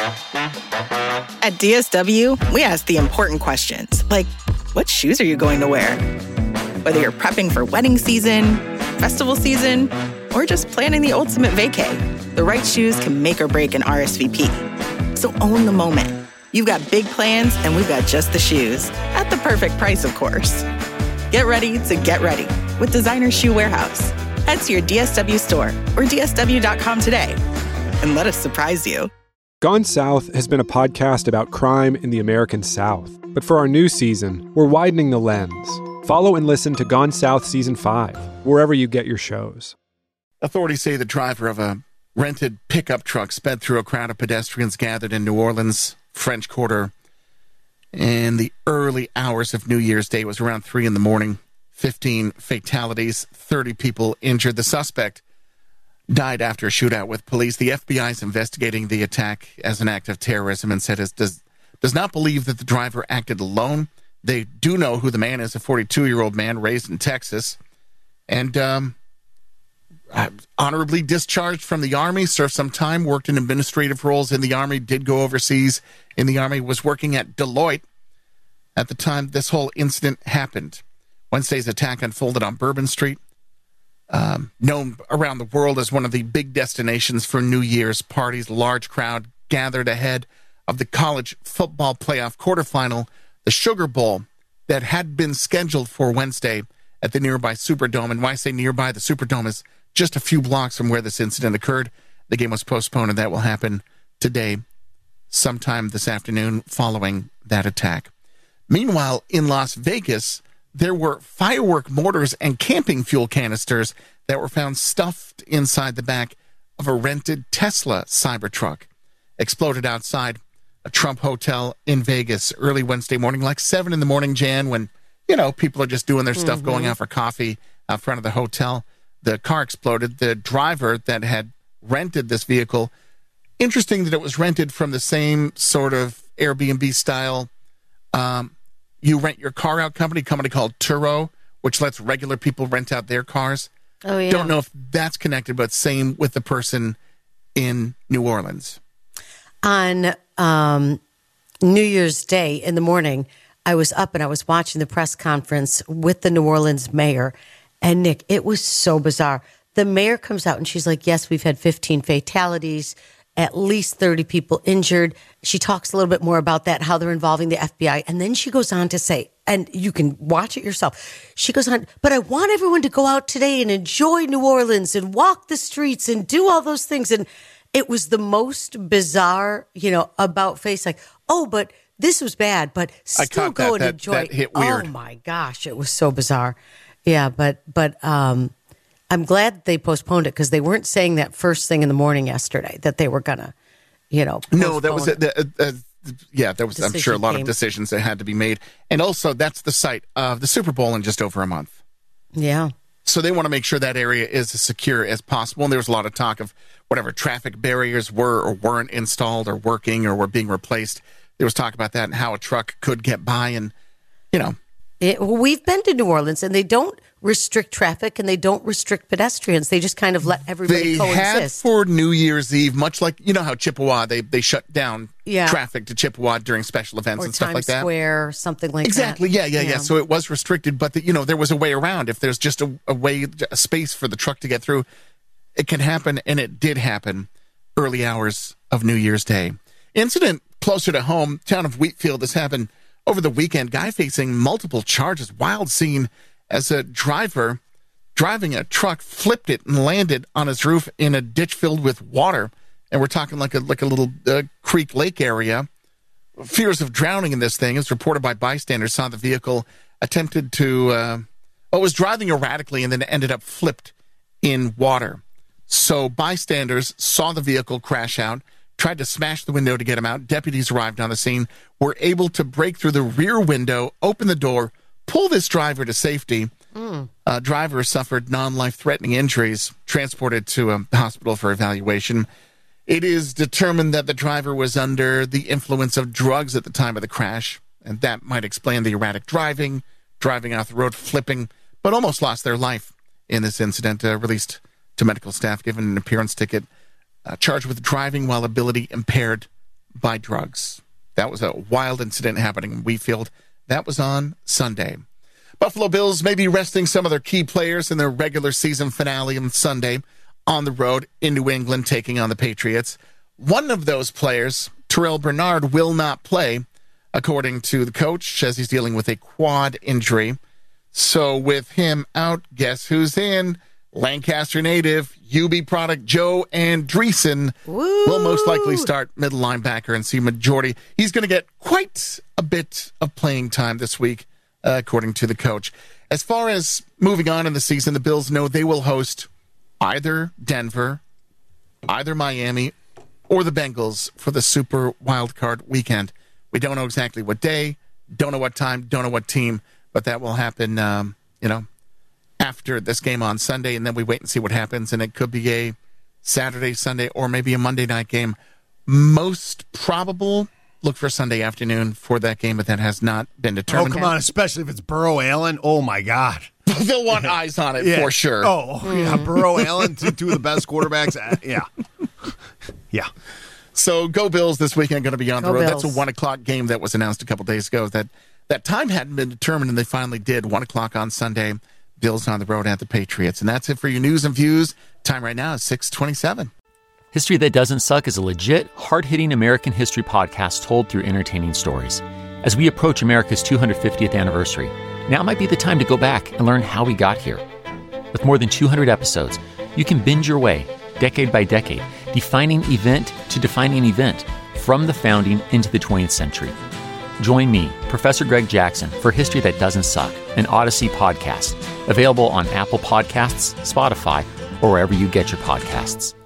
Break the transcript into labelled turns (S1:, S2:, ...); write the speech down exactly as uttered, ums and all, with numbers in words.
S1: At D S W, we ask the important questions, like, what shoes are you going to wear? Whether you're prepping for wedding season, festival season, or just planning the ultimate vacay, the right shoes can make or break an R S V P. So own the moment. You've got big plans, and we've got just the shoes. At the perfect price, of course. Get ready to get ready with Designer Shoe Warehouse. Head to your D S W store or D S W dot com today and let us surprise you.
S2: Gone South has been a podcast about crime in the American South. But for our new season, we're widening the lens. Follow and listen to Gone South Season five, wherever you get your shows.
S3: Authorities say the driver of a rented pickup truck sped through a crowd of pedestrians gathered in New Orleans, French Quarter, in the early hours of New Year's Day. It was around three in the morning. fifteen fatalities, thirty people injured. The suspect died after a shootout with police. The F B I is investigating the attack as an act of terrorism and said it does, does not believe that the driver acted alone. They do know who the man is, a forty-two-year-old man raised in Texas, and um, honorably discharged from the Army, served some time, worked in administrative roles in the Army, did go overseas in the Army, was working at Deloitte at the time this whole incident happened. Wednesday's attack unfolded on Bourbon Street, um, known around the world as one of the big destinations for New Year's parties. A large crowd gathered ahead of the college football playoff quarterfinal, the Sugar Bowl, that had been scheduled for Wednesday at the nearby Superdome. And why I say nearby, the Superdome is just a few blocks from where this incident occurred. The game was postponed, and that will happen today, sometime this afternoon following that attack. Meanwhile, in Las Vegas, there were firework mortars and camping fuel canisters that were found stuffed inside the back of a rented Tesla Cybertruck. Exploded outside a Trump hotel in Vegas early Wednesday morning, like seven in the morning, Jan, when, you know, people are just doing their stuff, mm-hmm. going out for coffee out front of the hotel. The car exploded. The driver that had rented this vehicle, interesting that it was rented from the same sort of Airbnb style um, you rent your car out company, company called Turo, which lets regular people rent out their cars.
S4: Oh, yeah.
S3: Don't know if that's connected, but same with the person in New Orleans.
S4: On um, New Year's Day in the morning, I was up and I was watching the press conference with the New Orleans mayor. And Nick, it was so bizarre. The mayor comes out and she's like, yes, we've had fifteen fatalities, at least thirty people injured. She talks a little bit more about that, how they're involving the F B I. And then she goes on to say, and you can watch it yourself. She goes on, but I want everyone to go out today and enjoy New Orleans and walk the streets and do all those things. And it was the most bizarre, you know, about face, like, oh, but this was bad, but still go and
S3: that,
S4: enjoy.
S3: That hit weird.
S4: Oh my gosh, it was so bizarre. Yeah, but but um, I'm glad they postponed it because they weren't saying that first thing in the morning yesterday that they were gonna, you know.
S3: No, that was a, a, a, yeah, there was.
S4: Decision
S3: I'm sure a lot
S4: came.
S3: of decisions that had to be made, and also that's the site of the Super Bowl in just over a month.
S4: Yeah.
S3: So they want to make sure that area is as secure as possible. And there was a lot of talk of whatever traffic barriers were or weren't installed or working or were being replaced. There was talk about that and how a truck could get by, and you know.
S4: It, we've been to New Orleans, and they don't restrict traffic, and they don't restrict pedestrians. They just kind of let everybody
S3: they
S4: coexist.
S3: They had for New Year's Eve, much like, you know how Chippewa, they, they shut down
S4: yeah.
S3: traffic to Chippewa during special events
S4: or
S3: and stuff
S4: Times
S3: like that.
S4: Square, something like
S3: exactly.
S4: that.
S3: Exactly, yeah, yeah,
S4: yeah,
S3: yeah. So it was restricted, but, the, you know, there was a way around. If there's just a, a way, a space for the truck to get through, it can happen, and it did happen early hours of New Year's Day. Incident closer to home, town of Wheatfield, has happened over the weekend. Guy facing multiple charges. Wild scene as a driver driving a truck flipped it and landed on his roof in a ditch filled with water. And we're talking like a like a little uh, creek lake area. Fears of drowning in this thing, as reported by bystanders, saw the vehicle attempted to, uh, well, was driving erratically and then ended up flipped in water. So bystanders saw the vehicle crash out, tried to smash the window to get him out. Deputies arrived on the scene, were able to break through the rear window, open the door, pull this driver to safety. Mm. Uh, driver suffered non-life-threatening injuries, transported to a hospital for evaluation. It is determined that the driver was under the influence of drugs at the time of the crash, and that might explain the erratic driving, driving off the road, flipping, but almost lost their life in this incident. Uh, released to medical staff, given an appearance ticket. Uh, charged with driving while ability impaired by drugs. That was a wild incident happening in Wheatfield. That was on Sunday. Buffalo Bills may be resting some of their key players in their regular season finale on Sunday on the road in New England, taking on the Patriots. One of those players, Terrell Bernard, will not play, according to the coach, as he's dealing with a quad injury. So with him out, guess who's in? Lancaster native, U B product Joe Andreessen
S4: Woo!
S3: will most likely start middle linebacker and see majority. He's going to get quite a bit of playing time this week, uh, according to the coach. As far as moving on in the season, the Bills know they will host either Denver, either Miami, or the Bengals for the Super Wildcard Weekend. We don't know exactly what day, don't know what time, don't know what team, but that will happen, um, you know, after this game on Sunday, and then we wait and see what happens, and it could be a Saturday, Sunday, or maybe a Monday night game. Most probable, look for Sunday afternoon for that game, but that has not been determined.
S5: Oh, come
S3: yet.
S5: on, especially if it's Burrow Allen. Oh, my God.
S3: They'll want eyes on it
S5: Yeah.
S3: for sure.
S5: Oh, yeah, Burrow Allen, two, two of the best quarterbacks. Uh, yeah. Yeah.
S3: So go Bills this weekend, going to be on the
S4: Go
S3: road.
S4: Bills.
S3: That's a one o'clock game that was announced a couple days ago. That that time hadn't been determined, and they finally did. one o'clock on Sunday. Bills on the road at the Patriots. And that's it for your news and views. Time right now is six twenty-seven.
S6: History That Doesn't Suck is a legit, hard-hitting American history podcast told through entertaining stories. As we approach America's two hundred fiftieth anniversary, now might be the time to go back and learn how we got here. With more than two hundred episodes, you can binge your way, decade by decade, defining event to defining event, from the founding into the twentieth century. Join me, Professor Greg Jackson, for History That Doesn't Suck, an Odyssey podcast, available on Apple Podcasts, Spotify, or wherever you get your podcasts.